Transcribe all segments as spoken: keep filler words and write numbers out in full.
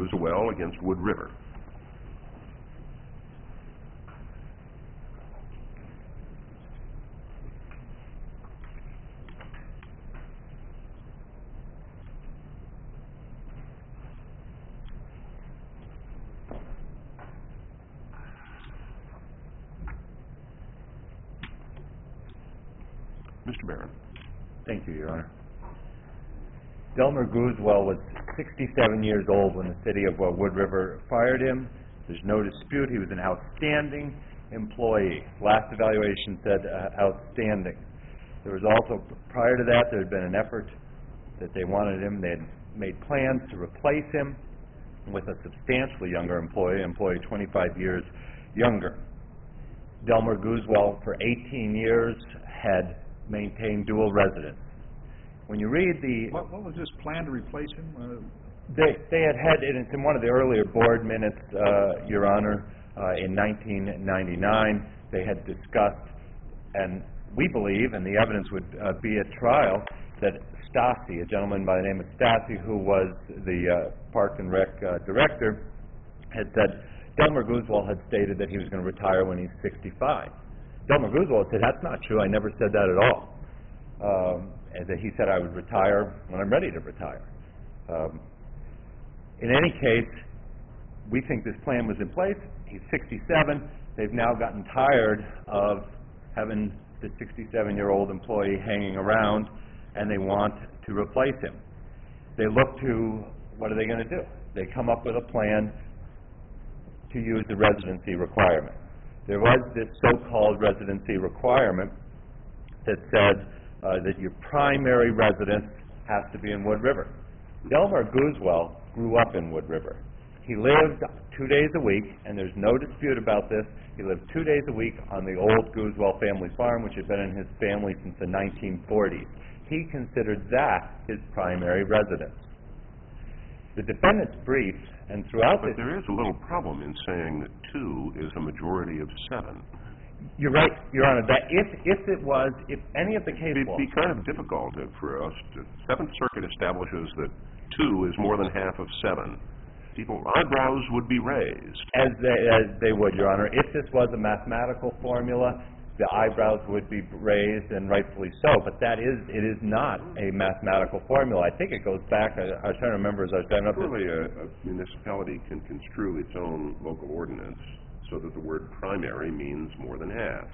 Guzwell against Wood River. Mister Barron. Thank you, Your Honor. Delmer Guzwell was sixty-seven years old when the city of uh, Wood River fired him. There's no dispute he was an outstanding employee. Last evaluation said uh, outstanding. There was also, prior to that, there had been an effort that they wanted him. They had made plans to replace him with a substantially younger employee, employee twenty-five years younger. Delmer Guzwell, for eighteen years, had maintained dual residence. When you read the... What, what was this plan to replace him? Uh, They, they had had, and it's in one of the earlier board minutes, uh, Your Honor, uh, in nineteen ninety-nine, they had discussed, and we believe, and the evidence would uh, be at trial, that Stasi, a gentleman by the name of Stasi, who was the uh, Park and Rec uh, director, had said Delmer Guzwell had stated that he was going to retire when he's sixty-five. Delmer Guzwell said, that's not true, I never said that at all. Um, and that he said I would retire when I'm ready to retire. Um, in any case, we think this plan was in place. He's sixty-seven. They've now gotten tired of having the sixty-seven-year-old employee hanging around, and they want to replace him. They look to, what are they going to do? They come up with a plan to use the residency requirement. There was this so-called residency requirement that said uh, that your primary residence has to be in Wood River. Delmer Guzwell grew up in Wood River. He lived two days a week, and there's no dispute about this. He lived two days a week on the old Guzwell family farm, which had been in his family since the nineteen forties. He considered that his primary residence. The defendant's brief, and throughout But this... there is a little problem in saying that two is a majority of seven. You're right, Your Honor, that if, if it was, if any of the case It'd law... be kind of difficult for us to... Seventh Circuit establishes that two is more than half of seven. People, eyebrows would be raised. As they, as they would, Your Honor. If this was a mathematical formula, the eyebrows would be raised, and rightfully so, but that is, it is not a mathematical formula. I think it goes back, I, I was trying to remember as I was driving up... Surely a, a municipality can construe its own local ordinance so that the word primary means more than half.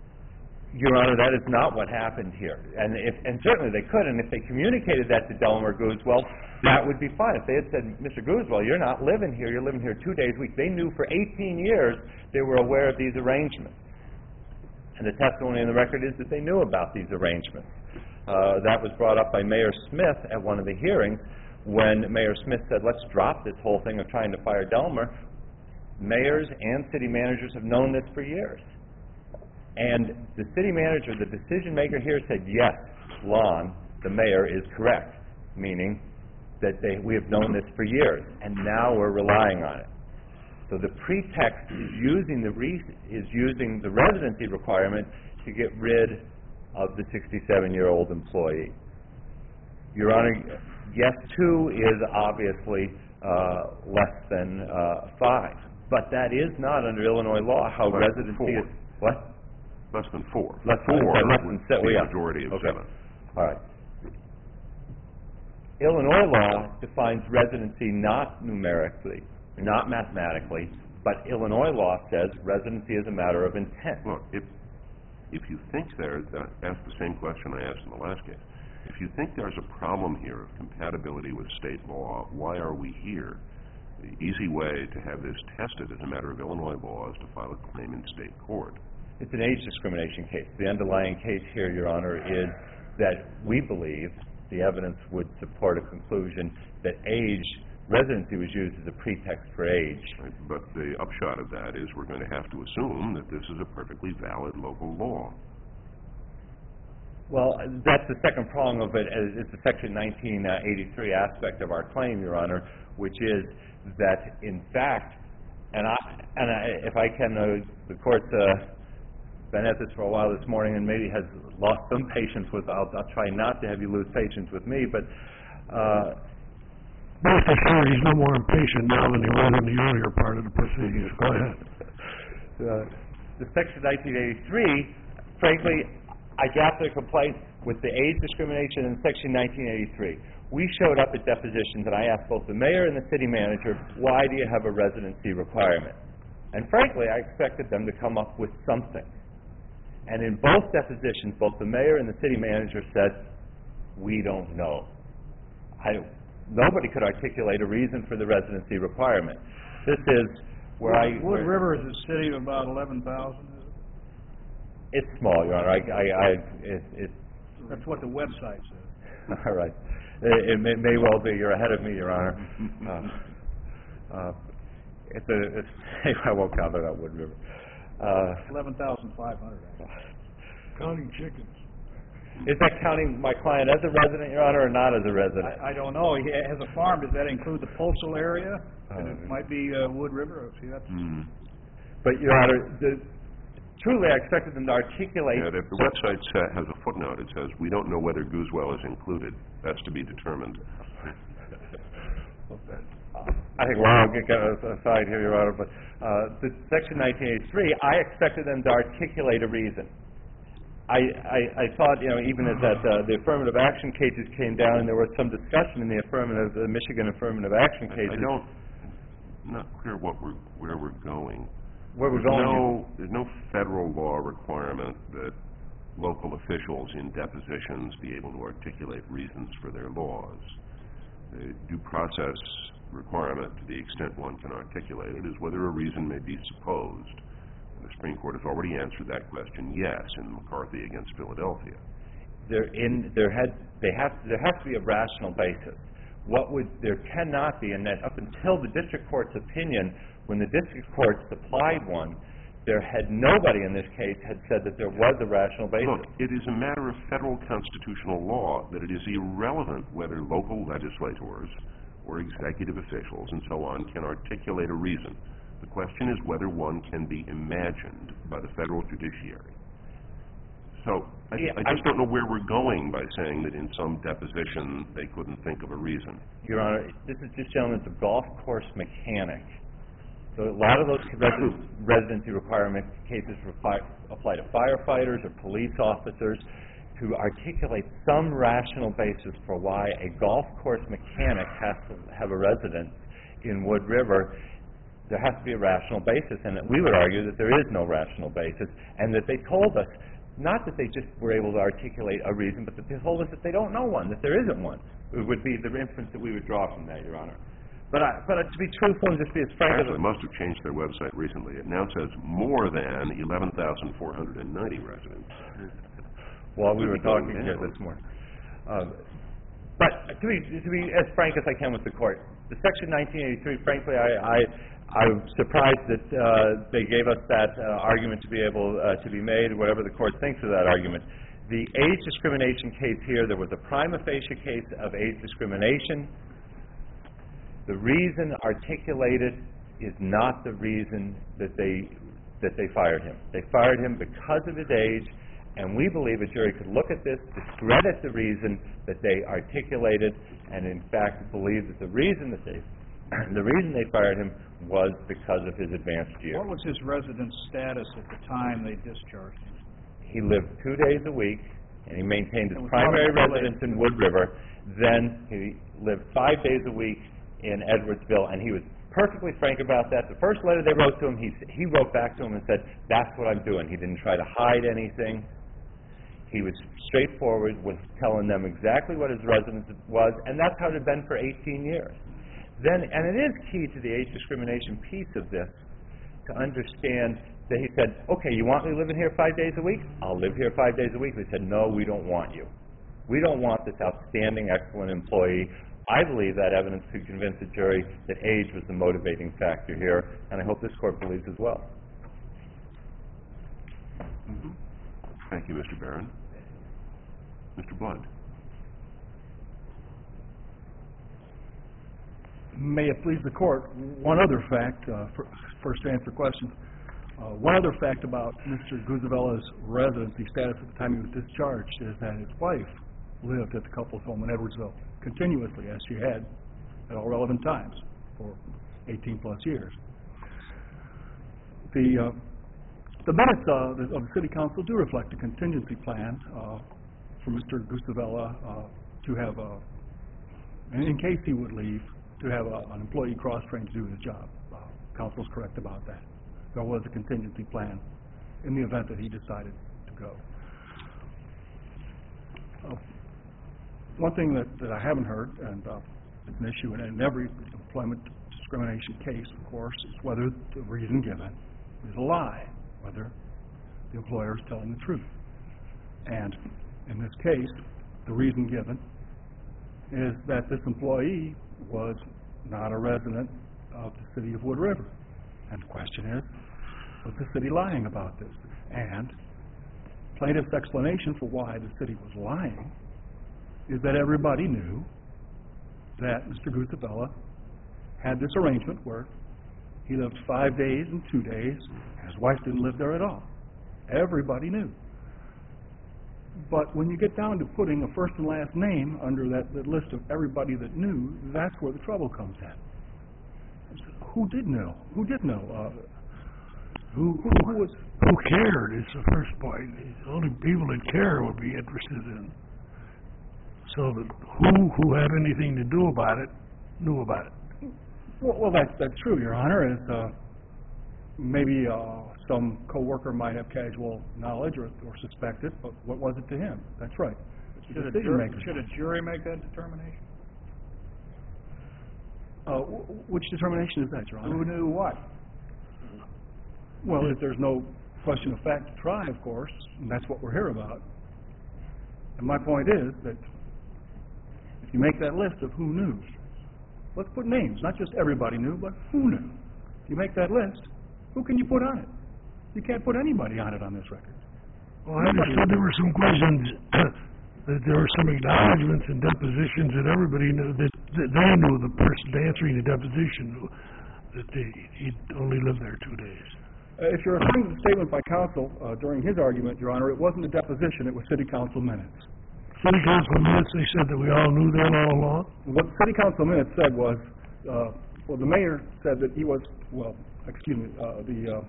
Your Honor, that is not what happened here. And if, and certainly they could, and if they communicated that to Delmer Guzwell, that would be fine. If they had said, Mister Guzwell, you're not living here, you're living here two days a week. They knew for eighteen years they were aware of these arrangements. And the testimony in the record is that they knew about these arrangements. Uh, that was brought up by Mayor Smith at one of the hearings when Mayor Smith said, let's drop this whole thing of trying to fire Delmer. Mayors and city managers have known this for years. And the city manager, the decision maker here, said, yes, Lon, the mayor, is correct, meaning that they, we have known this for years, and now we're relying on it. So the pretext is using the, re is using the residency requirement to get rid of the sixty-seven-year-old employee. Your Honor, yes, two is obviously uh, less than uh, five, but that is not under Illinois law how Less than residency four. is... What? Less than four. Less than four less than would seven. be Yeah. a majority of Okay. seven. All right. Illinois law defines residency not numerically, not mathematically, but Illinois law says residency is a matter of intent. Look, if if you think there's, uh, ask the same question I asked in the last case. If you think there's a problem here of compatibility with state law, why are we here? The easy way to have this tested as a matter of Illinois law is to file a claim in state court. It's an age discrimination case. The underlying case here, Your Honor, is that we believe the evidence would support a conclusion that age, residency was used as a pretext for age. Right? But the upshot of that is we're going to have to assume that this is a perfectly valid local law. Well, that's the second prong of it. It's the Section nineteen eighty-three aspect of our claim, Your Honor, which is that, in fact, and I, and I, if I can, uh, the court's uh, been at this for a while this morning and maybe has lost some patience with, I'll, I'll try not to have you lose patience with me, but uh, Rest assured, he's no more impatient now than he was in the earlier part of the proceedings. Go ahead. Uh, the Section nineteen eighty-three, frankly, I got the complaint with the age discrimination in Section nineteen eighty-three. We showed up at depositions and I asked both the mayor and the city manager, why do you have a residency requirement? And frankly, I expected them to come up with something. And in both depositions, both the mayor and the city manager said, we don't know. I, nobody could articulate a reason for the residency requirement. This is where I... Wood where, River is a city of about eleven thousand, is it? It's small, Your Honor. I, I, I, it, it, That's what the website says. all right. It, it may, may well be. You're ahead of me, Your Honor. Uh, uh, it's a, it's, I won't comment on Wood River. Uh, eleven thousand five hundred. Counting chickens. is that counting my client as a resident, Your Honor, or not as a resident? I, I don't know. He has a farm. Does that include the postal area? Uh, And it might be uh, Wood River. See, that's Mm. But, Your Honor, the, truly I expected them to articulate... Yeah, if the website sa- has a footnote, it says, we don't know whether Goosewell is included. That's to be determined. I think we're all going to get aside here, Your Honor, but uh, the Section nineteen eighty-three, I expected them to articulate a reason. I, I, I thought, you know, even as that uh, the affirmative action cases came down, and there was some discussion in the affirmative, the Michigan affirmative action I, cases. I don't, I'm not clear what we're, where we're going. Where we're There's going. no, there's no federal law requirement that local officials in depositions be able to articulate reasons for their laws. The due process requirement, to the extent one can articulate it, is whether a reason may be supposed. And the Supreme Court has already answered that question, yes, in McCarthy against Philadelphia. There in there had they have there has to be a rational basis. What would there cannot be, and that up until the district court's opinion, when the district court supplied one, there had nobody in this case had said that there was a rational basis. Look, it is a matter of federal constitutional law that it is irrelevant whether local legislators or executive officials and so on can articulate a reason. The question is whether one can be imagined by the federal judiciary. So I, Yeah, I just I- don't know where we're going by saying that in some deposition they couldn't think of a reason. Your Honor, this is this gentleman's a golf course mechanic. So a lot of those resi- residency requirement cases refi- apply to firefighters or police officers to articulate some rational basis for why a golf course mechanic has to have a residence in Wood River. There has to be a rational basis, and that we would argue that there is no rational basis, and that they told us, not that they just were able to articulate a reason, but that they told us that they don't know one, that there isn't one. It would be the inference that we would draw from that, Your Honor. But, I, but to be truthful and just be as frank as... Actually, they must have changed their website recently. It now says more than eleven thousand four hundred ninety residents. while we were Could be going talking here down. this morning. Um, but to be, to be as frank as I can with the court, the Section nineteen eighty-three, frankly, I, I, I'm surprised that uh, they gave us that uh, argument to be able uh, to be made, whatever the court thinks of that argument. The age discrimination case here, there was a prima facie case of age discrimination. The reason articulated is not the reason that they that they fired him. They fired him because of his age, and we believe a jury could look at this, discredit the reason that they articulated, and in fact believe that the reason that they the reason they fired him was because of his advanced years. What was his residence status at the time they discharged him? He lived two days a week, and he maintained his It was primary not a- residence in Wood River. Then he lived five days a week in Edwardsville, and he was perfectly frank about that. The first letter they wrote to him, he, he wrote back to him and said, that's what I'm doing. He didn't try to hide anything. He was straightforward with telling them exactly what his residence was, and that's how it had been for eighteen years. Then, and it is key to the age discrimination piece of this, to understand that he said, okay, you want me living here five days a week? I'll live here five days a week. They said, no, we don't want you. We don't want this outstanding, excellent employee. I believe that evidence could convince a jury that age was the motivating factor here, and I hope this court believes as well. Mm-hmm. Thank you, Mister Barron. Mister Blood. May it please the court, one other fact, uh, for, first to answer questions, uh, one other fact about Mister Guzavella's residency status at the time he was discharged is that his wife lived at the couple's home in Edwardsville continuously, as she had at all relevant times for eighteen-plus years. The, uh, the minutes uh, the- of the City Council do reflect a contingency plan uh, for Mister Gustavella uh, to have, uh, in in case he would leave, to have a- an employee cross-trained to do his job. Uh, Council's correct about that. There was a contingency plan in the event that he decided to go. Uh, One thing that, that I haven't heard, and uh, it's an issue in, in every employment discrimination case, of course, is whether the reason given is a lie, whether the employer is telling the truth. And in this case, the reason given is that this employee was not a resident of the city of Wood River. And the question is, was the city lying about this? And plaintiff's explanation for why the city was lying is that everybody knew that Mister Gustavella had this arrangement where he lived five days and two days, and his wife didn't live there at all. Everybody knew. But when you get down to putting a first and last name under that, that list of everybody that knew, that's where the trouble comes in. Who did know? Who did know? Uh, who, who, who was... Who cared is the first point. The only people that care would be interested in. So that who, who had anything to do about it, knew about it. Well, well that's, that's true, Your Honor. Is, uh, maybe uh, some coworker might have casual knowledge or, or suspect it, but what was it to him? That's right. Should a, Decision jury, maker. should a jury make that determination? Uh, w- which determination is that, Your Honor? Who knew what? Well, if there's no question of fact to try, of course, and that's what we're here about. And my point is that if you make that list of who knew, let's put names, not just everybody knew, but who knew. If you make that list, who can you put on it? You can't put anybody on it on this record. Well, I understood there were some questions, that there were some acknowledgments and depositions that everybody knew, that, that they knew the person answering the deposition knew that they, he'd only lived there two days. Uh, if you're referring to the statement by counsel uh, during his argument, Your Honor, it wasn't a deposition, it was city council minutes. City council minutes, they said that we all knew that all along? What the city council minutes said was, uh, well, the mayor said that he was, well, excuse me, uh, the, uh,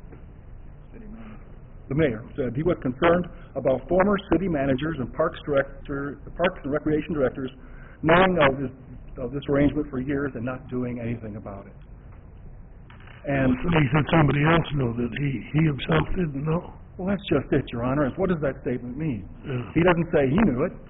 the mayor said he was concerned about former city managers and parks director, the parks and recreation directors knowing of this, of this arrangement for years and not doing anything about it. And He said somebody else knew that he, he himself didn't know. well, that's just it, Your Honor. Is what does that statement mean? Yeah. He doesn't say he knew it.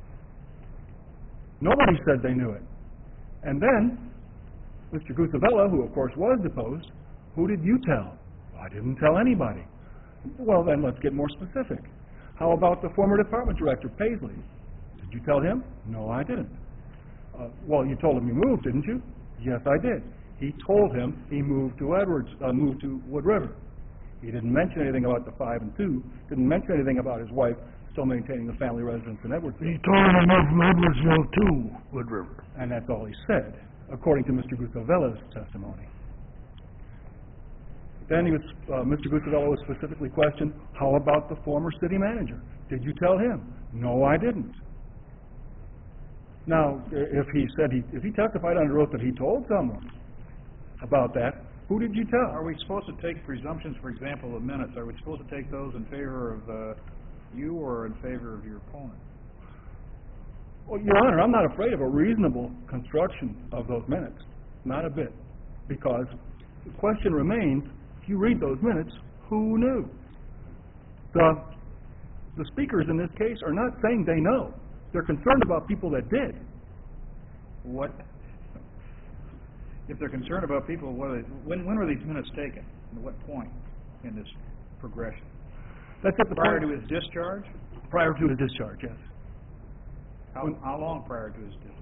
Nobody said they knew it. And then, Mister Gustavella, who of course was deposed, who did you tell? Well, I didn't tell anybody. Well, then let's get more specific. How about the former department director, Paisley? Did you tell him? No, I didn't. Uh, well, you told him you moved, didn't you? Yes, I did. He told him he moved to Edwards, uh, moved to Wood River. He didn't mention anything about the five and two, didn't mention anything about his wife still maintaining the family residence in Edwardsville. He told him to move from Edwardsville to Wood River. And that's all he said, according to Mister Gustavella's testimony. Then he was, uh, Mister Gustavella was specifically questioned, how about the former city manager? Did you tell him? No, I didn't. Now, if he said he, if he testified under oath that he told someone about that, who did you tell? Are we supposed to take presumptions, for example, of minutes? Are we supposed to take those in favor of uh, you or in favor of your opponent? Well, Your Honor, I'm not afraid of a reasonable construction of those minutes. Not a bit. Because the question remains, if you read those minutes, who knew? The, the speakers in this case are not saying they know. They're concerned about people that did. What, if they're concerned about people, what are they, when, when were these minutes taken? At what point in this progression? That's at the Prior point- to his discharge? Prior to the discharge, yes. How, how long prior to his discharge?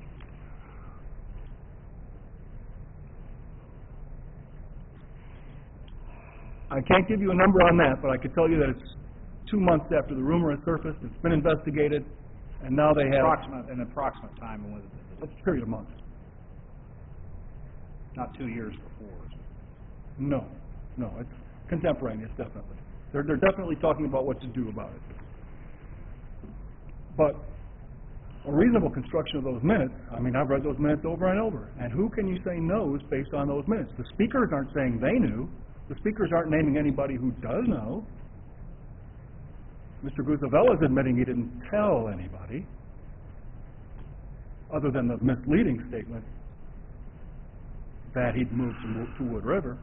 I can't give you a number on that, but I could tell you that it's two months after the rumor has surfaced, it's been investigated, and now they have Approximate, an approximate time when was it? a period of months. Not two years before. No, no, it's contemporaneous, definitely. They're, they're definitely talking about what to do about it. But a reasonable construction of those minutes, I mean, I've read those minutes over and over, and who can you say knows based on those minutes? The speakers aren't saying they knew. The speakers aren't naming anybody who does know. Mister Guzavella is admitting he didn't tell anybody, other than the misleading statement that he'd moved to, Wo- to Wood River.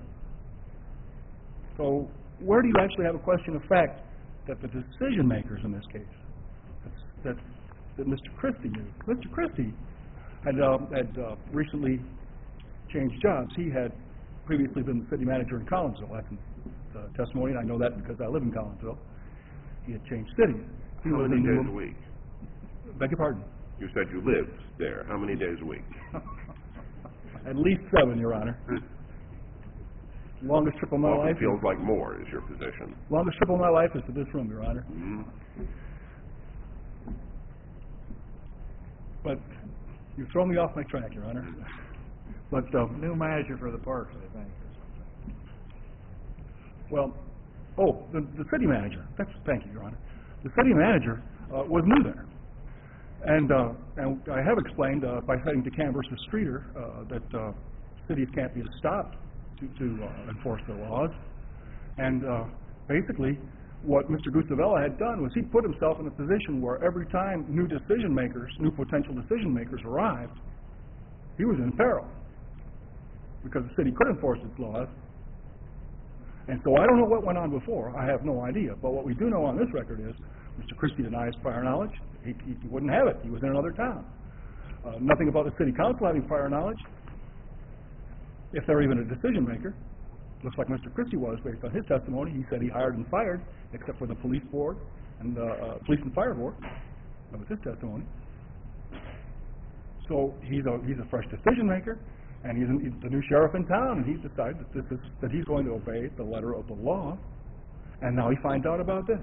So where do you actually have a question of fact that the decision makers in this case, that's, that's, that Mister Christie knew? Mister Christie had, uh, had uh, recently changed jobs. He had previously been the city manager in Collinsville. That's in the testimony, and I know that because I live in Collinsville. He had changed cities. He How was many in days New- a week? Beg your pardon? You said you lived there. How many days a week? At least seven, Your Honor. Longest trip of my Often life. feels like more is your position. Longest trip of my life is to this room, Your Honor. Mhm. But you've thrown me off my track, Your Honor. But, uh, New manager for the parks, I think. well, oh, the, the city manager. That's, thank you, Your Honor. The city manager uh, was new there. And, uh, and I have explained uh, by citing DeCam versus Streeter uh, that uh, cities can't be stopped to, to uh, enforce their laws. And uh, basically, what Mister Guzavella had done was he put himself in a position where every time new decision makers, new potential decision makers arrived, he was in peril because the city could enforce its laws. And so I don't know what went on before. I have no idea. But what we do know on this record is Mister Christie denies prior knowledge. He, he, he wouldn't have it. He was in another town. Uh, nothing about the city council having prior knowledge, if they're even a decision maker. Looks like Mister Christie was, based on his testimony. He said he hired and fired, except for the police board and the uh, police and fire board. That was his testimony. So he's a he's a fresh decision maker, and he's, in, he's the new sheriff in town, and he's decided that this is that he's going to obey the letter of the law. And now he finds out about this,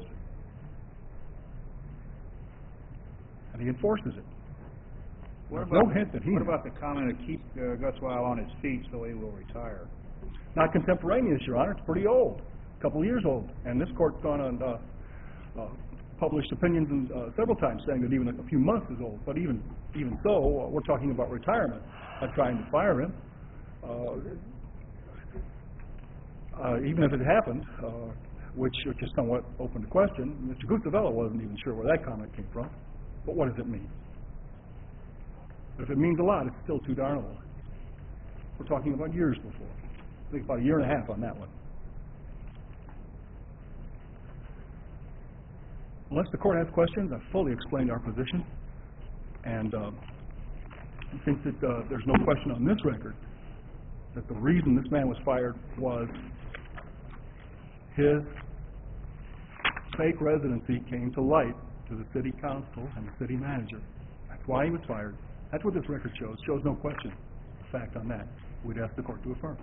and he enforces it. What There's about, no hint that he what knew. about the comment to keep uh, Guswile on his feet so he will retire? Not contemporaneous, Your Honor. It's pretty old, a couple of years old. And this court's gone on uh, uh, published opinions in, uh, several times saying that even a few months is old. But even even so, uh, we're talking about retirement, not trying to fire him. Uh, uh, even if it happened, uh, which, which is somewhat open to question, Mister Guzavella wasn't even sure where that comment came from. But what does it mean? If it means a lot, it's still too darn old. We're talking about years before. I think about a year and a half on that one. Unless the court has questions, I've fully explained our position. And uh, I think that uh, there's no question on this record that the reason this man was fired was his fake residency came to light to the city council and the city manager. That's why he was fired. That's what this record shows. Shows no question of fact on that. We'd ask the court to affirm.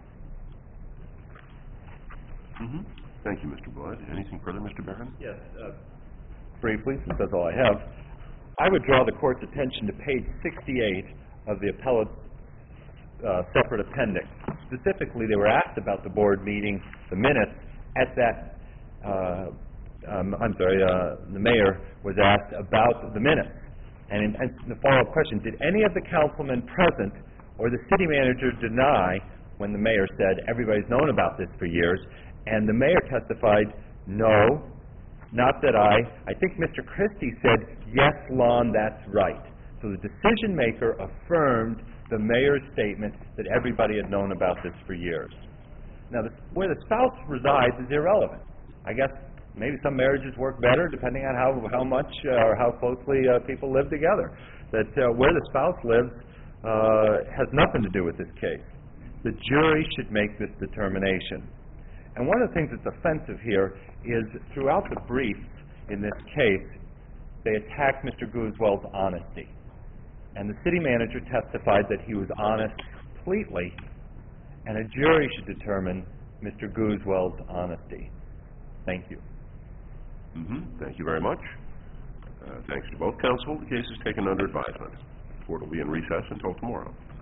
Mm-hmm. Thank you, Mister Blood. Anything further, Mister Barron? Yes, uh, briefly, since that's all I have, I would draw the court's attention to page sixty-eight of the appellate's uh, separate appendix. Specifically, they were asked about the board meeting, the minutes, at that, uh, um, I'm sorry, uh, the mayor was asked about the minutes. And, in, and the follow-up question, did any of the councilmen present or the city manager deny when the mayor said, everybody's known about this for years? And the mayor testified, no, not that I. I think Mister Christie said, yes, Lon, that's right. So the decision maker affirmed the mayor's statement that everybody had known about this for years. Now, the, where the spouse resides is irrelevant. I guess maybe some marriages work better depending on how, how much uh, or how closely uh, people live together. That uh, where the spouse lives uh, has nothing to do with this case. The jury should make this determination. And one of the things that's offensive here is throughout the briefs in this case, they attacked Mister Guzwell's honesty. And the city manager testified that he was honest completely, and a jury should determine Mister Guzwell's honesty. Thank you. Mm-hmm. Thank you very much. Uh, thanks to both counsel. The case is taken under advisement. The court will be in recess until tomorrow.